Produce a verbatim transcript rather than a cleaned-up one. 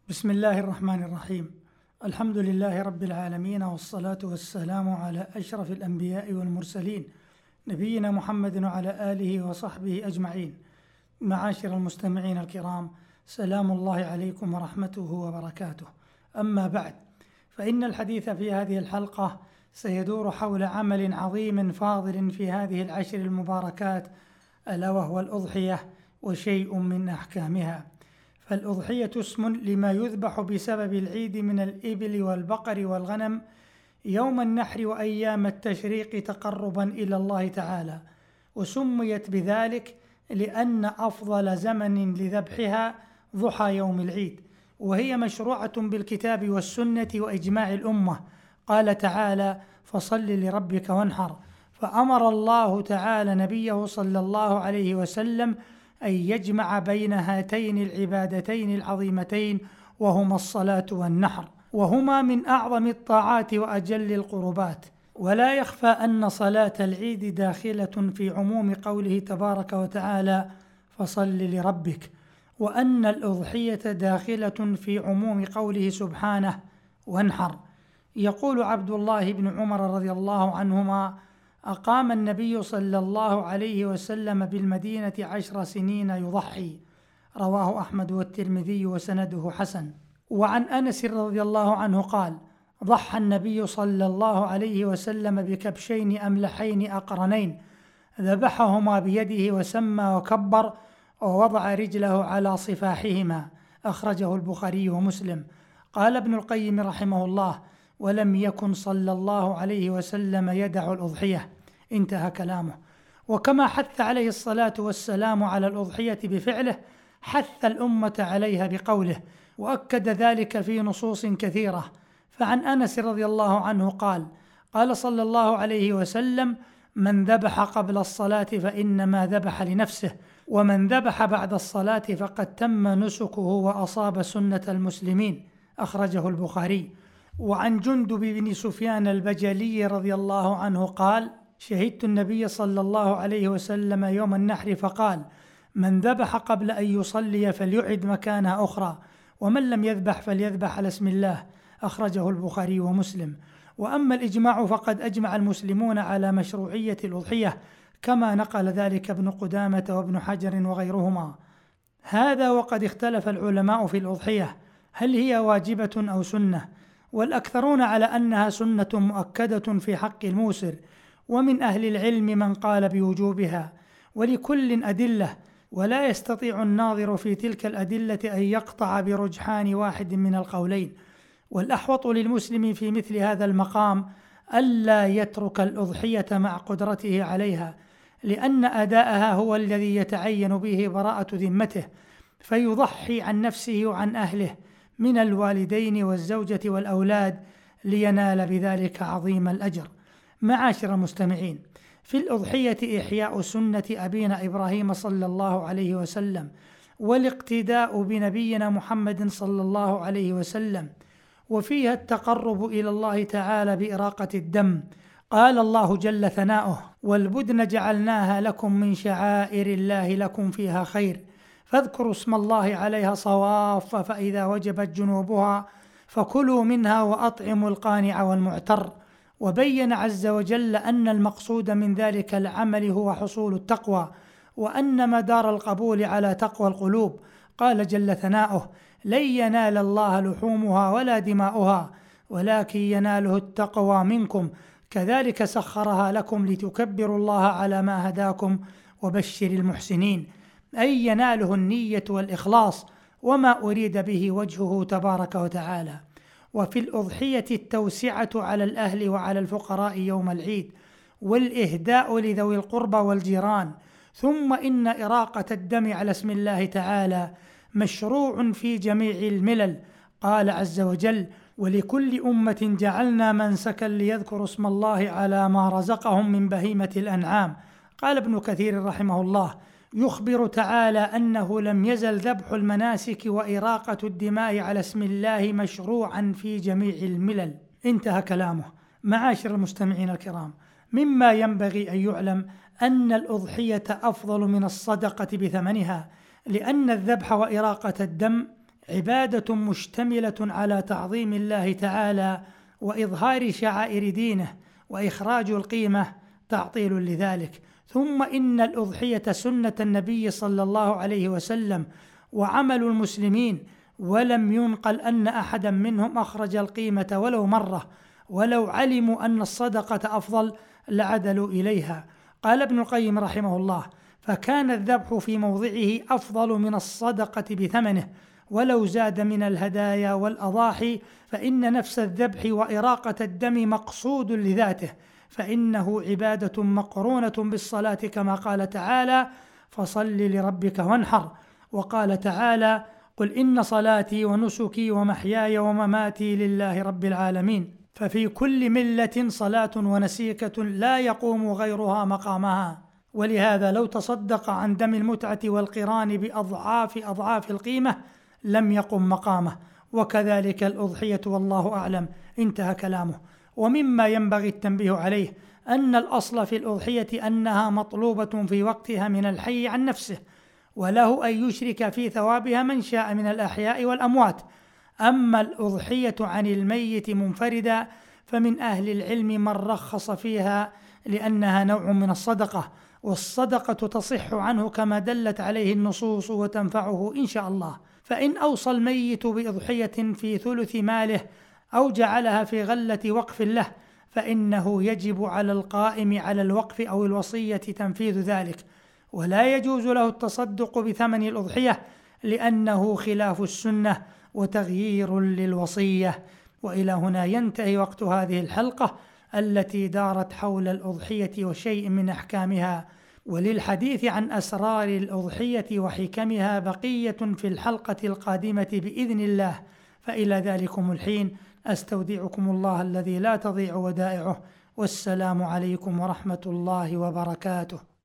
بسم الله الرحمن الرحيم. الحمد لله رب العالمين، والصلاة والسلام على أشرف الأنبياء والمرسلين نبينا محمد وعلى آله وصحبه أجمعين. معاشر المستمعين الكرام، سلام الله عليكم ورحمته وبركاته. أما بعد، فإن الحديث في هذه الحلقة سيدور حول عمل عظيم فاضل في هذه العشر المباركات، ألا وهو الأضحية وشيء من أحكامها. فالأضحية اسم لما يذبح بسبب العيد من الإبل والبقر والغنم يوم النحر وأيام التشريق تقربا إلى الله تعالى، وسميت بذلك لأن أفضل زمن لذبحها ضحى يوم العيد، وهي مشروعة بالكتاب والسنة وإجماع الأمة. قال تعالى: فصل لربك وانحر. فأمر الله تعالى نبيه صلى الله عليه وسلم أن يجمع بين هاتين العبادتين العظيمتين، وهما الصلاة والنحر، وهما من أعظم الطاعات وأجل القربات. ولا يخفى أن صلاة العيد داخلة في عموم قوله تبارك وتعالى: فصل لربك، وأن الأضحية داخلة في عموم قوله سبحانه: وانحر. يقول عبد الله بن عمر رضي الله عنهما: أقام النبي صلى الله عليه وسلم بالمدينة عشر سنين يضحي. رواه أحمد والترمذي وسنده حسن. وعن أنس رضي الله عنه قال: ضحى النبي صلى الله عليه وسلم بكبشين أملحين أقرنين، ذبحهما بيده وسمى وكبر، ووضع رجله على صفاحهما. أخرجه البخاري ومسلم. قال ابن القيم رحمه الله: ولم يكن صلى الله عليه وسلم يدع الأضحية. انتهى كلامه. وكما حث عليه الصلاة والسلام على الأضحية بفعله، حث الأمة عليها بقوله، وأكد ذلك في نصوص كثيرة. فعن أنس رضي الله عنه قال: قال صلى الله عليه وسلم: من ذبح قبل الصلاة فإنما ذبح لنفسه، ومن ذبح بعد الصلاة فقد تم نسكه وأصاب سنة المسلمين. أخرجه البخاري. وعن جندب بن سفيان البجلي رضي الله عنه قال: شهدت النبي صلى الله عليه وسلم يوم النحر فقال: من ذبح قبل أن يصلي فليعد مكانها أخرى، ومن لم يذبح فليذبح على اسم الله. أخرجه البخاري ومسلم. وأما الإجماع فقد أجمع المسلمون على مشروعية الأضحية، كما نقل ذلك ابن قدامة وابن حجر وغيرهما. هذا وقد اختلف العلماء في الأضحية، هل هي واجبة أو سنة؟ والأكثرون على أنها سنة مؤكدة في حق الموسر، ومن أهل العلم من قال بوجوبها، ولكل أدلة، ولا يستطيع الناظر في تلك الأدلة أن يقطع برجحان واحد من القولين. والأحوط للمسلم في مثل هذا المقام ألا يترك الأضحية مع قدرته عليها، لأن أداءها هو الذي يتعين به براءة ذمته، فيضحي عن نفسه وعن أهله من الوالدين والزوجة والأولاد لينال بذلك عظيم الأجر. معاشر المستمعين، في الأضحية إحياء سنة أبينا إبراهيم صلى الله عليه وسلم، والاقتداء بنبينا محمد صلى الله عليه وسلم، وفيها التقرب إلى الله تعالى بإراقة الدم. قال الله جل ثناؤه: والبدن جعلناها لكم من شعائر الله لكم فيها خير، فاذكروا اسم الله عليها صواف، فإذا وجبت جنوبها فكلوا منها وأطعموا القانع والمعتر. وبين عز وجل أن المقصود من ذلك العمل هو حصول التقوى، وأن مدار القبول على تقوى القلوب. قال جل ثناؤه: لن ينال الله لحومها ولا دماؤها ولكن يناله التقوى منكم، كذلك سخرها لكم لتكبروا الله على ما هداكم وبشر المحسنين. أي يناله النية والإخلاص، وما أريد به وجهه تبارك وتعالى. وفي الأضحية التوسعة على الأهل وعلى الفقراء يوم العيد، والإهداء لذوي القربى والجيران. ثم إن إراقة الدم على اسم الله تعالى مشروع في جميع الملل. قال عز وجل: ولكل أمة جعلنا منسكا ليذكروا اسم الله على ما رزقهم من بهيمة الأنعام. قال ابن كثير رحمه الله: يخبر تعالى أنه لم يزل ذبح المناسك وإراقة الدماء على اسم الله مشروعا في جميع الملل. انتهى كلامه. معاشر المستمعين الكرام، مما ينبغي أن يعلم أن الأضحية أفضل من الصدقة بثمنها، لأن الذبح وإراقة الدم عبادة مشتملة على تعظيم الله تعالى وإظهار شعائر دينه، وإخراج القيمة تعطيل لذلك. ثم إن الأضحية سنة النبي صلى الله عليه وسلم وعمل المسلمين، ولم ينقل أن أحدا منهم أخرج القيمة ولو مرة، ولو علموا أن الصدقة أفضل لعدلوا إليها. قال ابن القيم رحمه الله: فكان الذبح في موضعه أفضل من الصدقة بثمنه، ولو زاد من الهدايا والأضاحي، فإن نفس الذبح وإراقة الدم مقصود لذاته، فإنه عبادة مقرونة بالصلاة، كما قال تعالى: فصل لربك وانحر. وقال تعالى: قل إن صلاتي ونسكي ومحياي ومماتي لله رب العالمين. ففي كل ملة صلاة ونسيكة لا يقوم غيرها مقامها، ولهذا لو تصدق عن دم المتعة والقران بأضعاف أضعاف القيمة لم يقم مقامه، وكذلك الأضحية والله أعلم. انتهى كلامه. ومما ينبغي التنبيه عليه أن الأصل في الأضحية أنها مطلوبة في وقتها من الحي عن نفسه، وله أن يشرك في ثوابها من شاء من الأحياء والأموات. أما الأضحية عن الميت منفردا فمن أهل العلم من رخص فيها لأنها نوع من الصدقة، والصدقة تصح عنه كما دلت عليه النصوص وتنفعه إن شاء الله. فإن أوصى الميت بأضحية في ثلث ماله أو جعلها في غلة وقف له فإنه يجب على القائم على الوقف أو الوصية تنفيذ ذلك، ولا يجوز له التصدق بثمن الأضحية لأنه خلاف السنة وتغيير للوصية. وإلى هنا ينتهي وقت هذه الحلقة التي دارت حول الأضحية وشيء من أحكامها، وللحديث عن أسرار الأضحية وحكمها بقية في الحلقة القادمة بإذن الله. فإلى ذلكم الحين أستودعكم الله الذي لا تضيع ودائعه، والسلام عليكم ورحمة الله وبركاته.